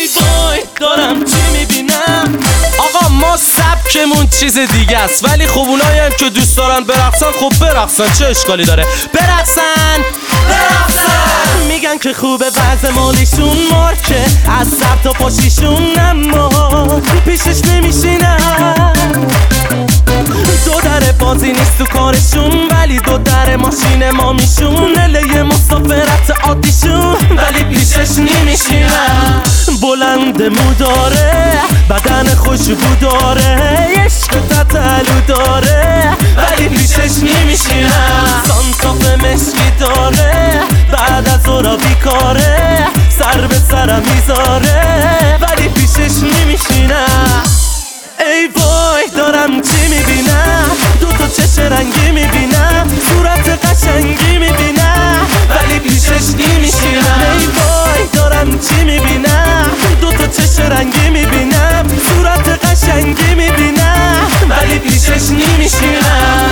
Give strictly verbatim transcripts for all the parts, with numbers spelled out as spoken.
ای وای دارم چی میبینم. آقا ما سبکمون چیز دیگه است، ولی خب اونایی هم که دوست دارن برقصن خب برقصن، چه اشکالی داره؟ برقصن برقصن. میگن که خوبه وضع مالیشون مارکه از سر تا پاشیشون، اما پیشش نمیشینم. دو در بازی نیست تو کارشون، ولی دو در ماشین ما میشون. اله مسافرت عادیشون، ولی پیشش نمیشینم. بلند مو داره، بدن خوشبو داره، عشق تتلو داره، ولی پیشش نمیشینم. سانتاف مشکی داره، بعد از اورا بیکاره، سر به سرم میذاره، ولی پیشش نمیشینم. ای وای دارم چی میبینم، دو تا چش رنگی میبینم، صورت قشنگی میبینم، ولی پیشش نمیشینم. ای وای دارم چی میبینم، دو تا چش رنگی میبینم، صورت قشنگی میبینم، ولی پیشش نمیشینم.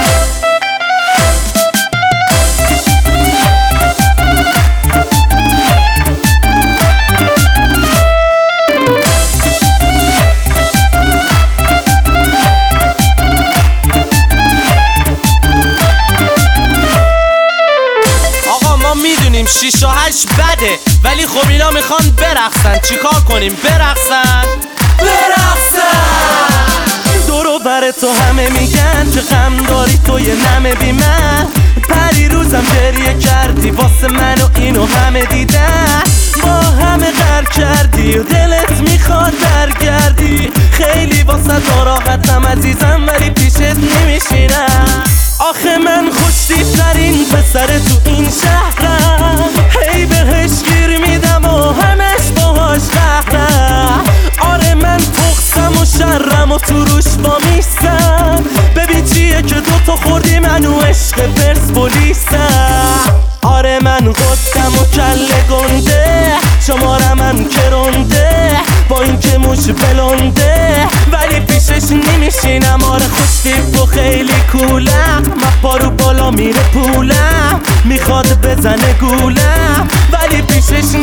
شیش و هشت بده، ولی خب اینا میخوان برقصن، چیکار کنیم؟ برقصن برقصن. دورو بر تو همه میگن که غم داری تو یه نمه بی من. پری روزم گریه کردی واسه من و اینو همه دیدن. با همه غر کردی و دلت میخواد برگردی. خیلی واسه راحتم عزیزم، ولی پیشت نمیشینم. آخه من خوشتیترین پسر تو این شهرم، هی بهش گیر میدم و همش باهاش قهرم. آره من پخسم و شرم و تو روش با میستم. ببین چیه که دوتا خوردی منو عشق پرسپولیسم. آره من قدم و کله گنده، شمارم هم کرنده، با این که موش بلنده، ولی پیشش نمیشینم. آره خوشتیپ و خیلی کولم، مپا رو بالا میره پولم، میخواد بزنه گولم، ولی پیشش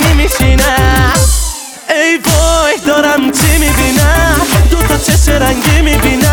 نمیشینم. ای وای دارم چی میبینم، دو تا چش رنگی میبینم،